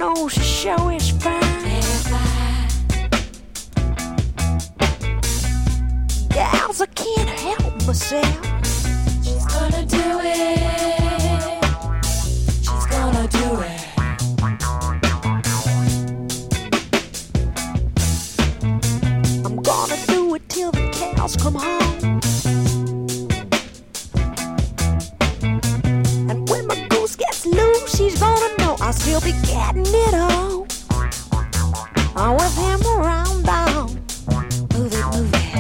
know she sure is fine. Gals, I can't help myself. She's gonna do it. She's gonna do it. I'm gonna do it till the cows come home. And when my goose gets loose, she's gonna know I'll still be getting it on. With him around down. Move it, move it.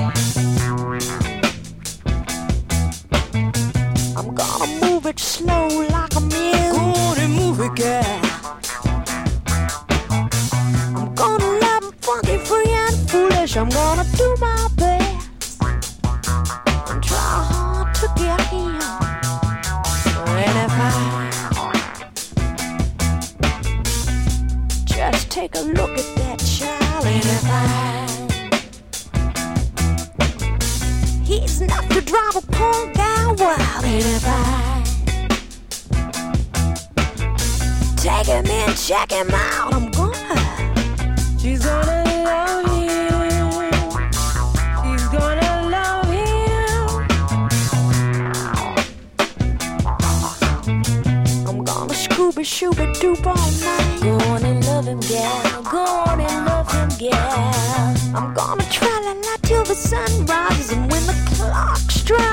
I'm gonna move it slow like a mule. Go on and move it, girl. I'm gonna love him funky, free and foolish. I'm gonna do my best and try hard to get him. And if I just take a look at that child, and if he's enough to drive a punk gal wild, and if take him in, check him out, I'm gonna. She's gonna love him. She's gonna love him. I'm gonna Scooby-Shooby-Doop all night. Go on and love him, gal. Go on and love him, gal. I'm gonna tra-la-la till the sun rises, and when the clock strikes,